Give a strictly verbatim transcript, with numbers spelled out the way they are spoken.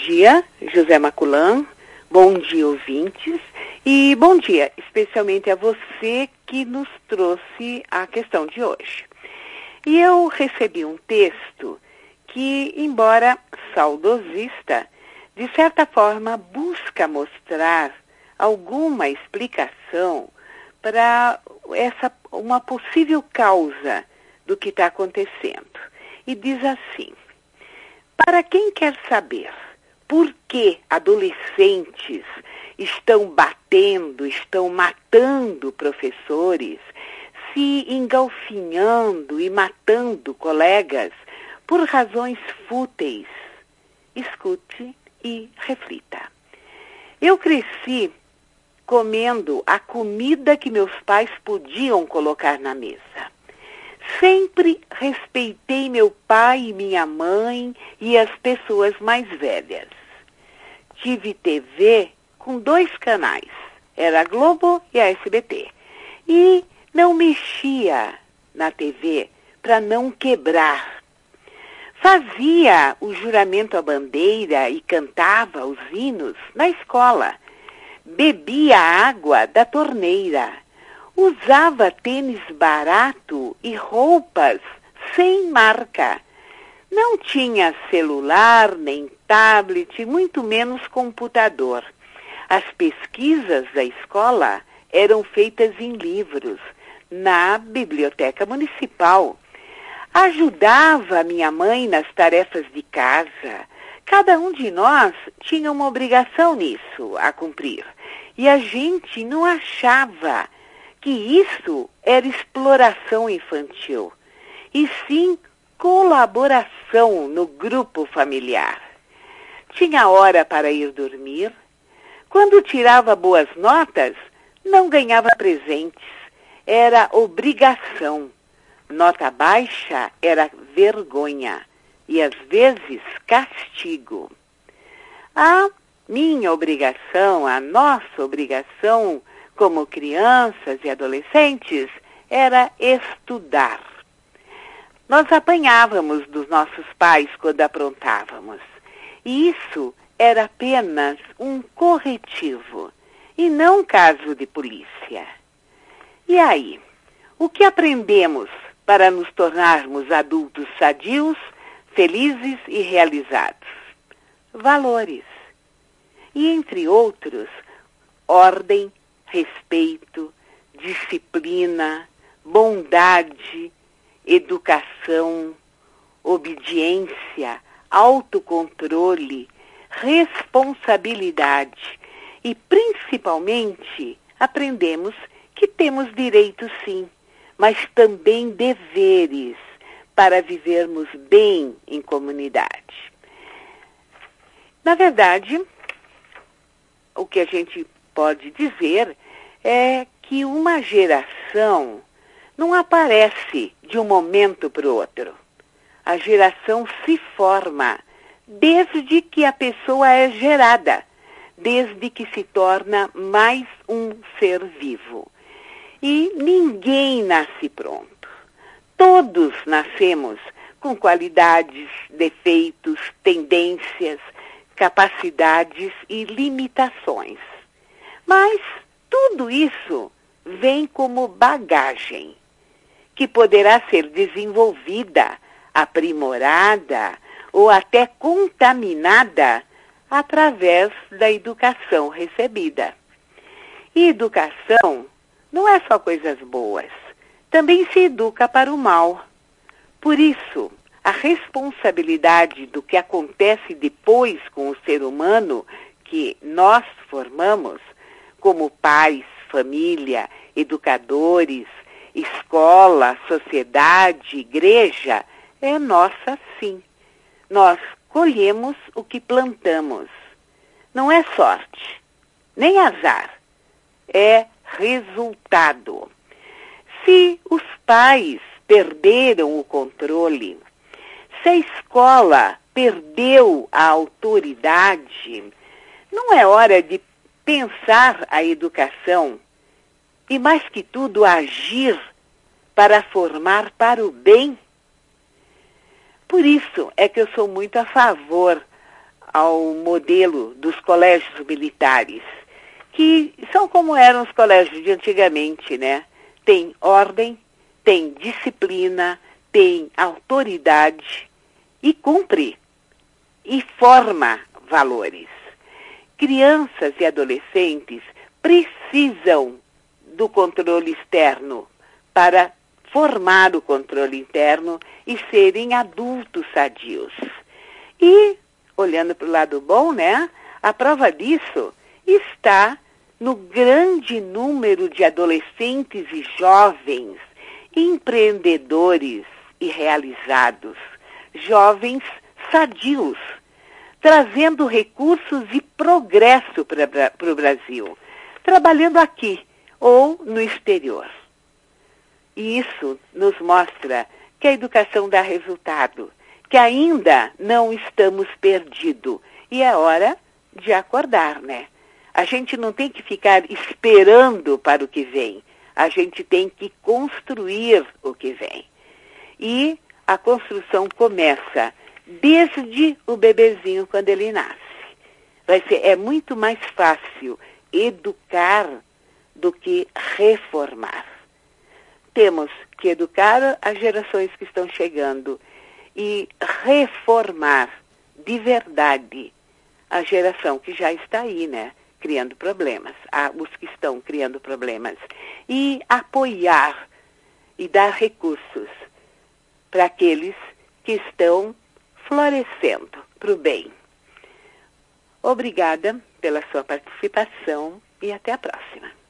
dia, José Maculan, bom dia, ouvintes, e bom dia especialmente a você que nos trouxe a questão de hoje. E eu recebi um texto que, embora saudosista, de certa forma busca mostrar alguma explicação para essa, uma possível causa do que está acontecendo. E diz assim: para quem quer saber por que adolescentes estão batendo, estão matando professores, se engalfinhando e matando colegas por razões fúteis, escute e reflita. Eu cresci comendo a comida que meus pais podiam colocar na mesa. Sempre respeitei meu pai e minha mãe e as pessoas mais velhas. Tive T V com dois canais, era a Globo e a S B T. E não mexia na T V para não quebrar. Fazia o juramento à bandeira e cantava os hinos na escola. Bebia água da torneira. Usava tênis barato e roupas sem marca. Não tinha celular, nem tablet, muito menos computador. As pesquisas da escola eram feitas em livros, na biblioteca municipal. Ajudava a minha mãe nas tarefas de casa. Cada um de nós tinha uma obrigação nisso a cumprir. E a gente não achava que isso era exploração infantil, e sim colaboração no grupo familiar. Tinha hora para ir dormir. Quando tirava boas notas, não ganhava presentes. Era obrigação. Nota baixa era vergonha e, às vezes, castigo. A minha obrigação, a nossa obrigação como crianças e adolescentes era estudar. Nós apanhávamos dos nossos pais quando aprontávamos. E isso era apenas um corretivo e não caso de polícia. E aí, o que aprendemos para nos tornarmos adultos sadios, felizes e realizados? Valores. E, entre outros, ordem, respeito, disciplina, bondade, educação, obediência, autocontrole, responsabilidade e, principalmente, aprendemos que temos direitos, sim, mas também deveres para vivermos bem em comunidade. Na verdade, o que a gente pode dizer é que uma geração não aparece de um momento para o outro. A geração se forma desde que a pessoa é gerada, desde que se torna mais um ser vivo. E ninguém nasce pronto. Todos nascemos com qualidades, defeitos, tendências, capacidades e limitações. Mas tudo isso vem como bagagem, que poderá ser desenvolvida, aprimorada ou até contaminada através da educação recebida. E educação não é só coisas boas, também se educa para o mal. Por isso, a responsabilidade do que acontece depois com o ser humano que nós formamos, como pais, família, educadores, escola, sociedade, igreja, é nossa sim. Nós colhemos o que plantamos. Não é sorte, nem azar, é resultado. Se os pais perderam o controle, se a escola perdeu a autoridade, não é hora de pensar a educação e, mais que tudo, agir para formar para o bem? Por isso é que eu sou muito a favor ao modelo dos colégios militares, que são como eram os colégios de antigamente, né? Tem ordem, tem disciplina, tem autoridade e cumpre e forma valores. Crianças e adolescentes precisam do controle externo para formar o controle interno e serem adultos sadios. E, olhando para o lado bom, né, a prova disso está no grande número de adolescentes e jovens empreendedores e realizados, jovens sadios, trazendo recursos e progresso para o Brasil, trabalhando aqui ou no exterior. E isso nos mostra que a educação dá resultado, que ainda não estamos perdidos. E é hora de acordar, né? A gente não tem que ficar esperando para o que vem. A gente tem que construir o que vem. E a construção começa desde o bebezinho quando ele nasce. Vai ser, é muito mais fácil educar do que reformar. Temos que educar as gerações que estão chegando e reformar de verdade a geração que já está aí, né? Criando problemas, os que estão criando problemas. E apoiar e dar recursos para aqueles que estão florescendo para o bem. Obrigada pela sua participação e até a próxima.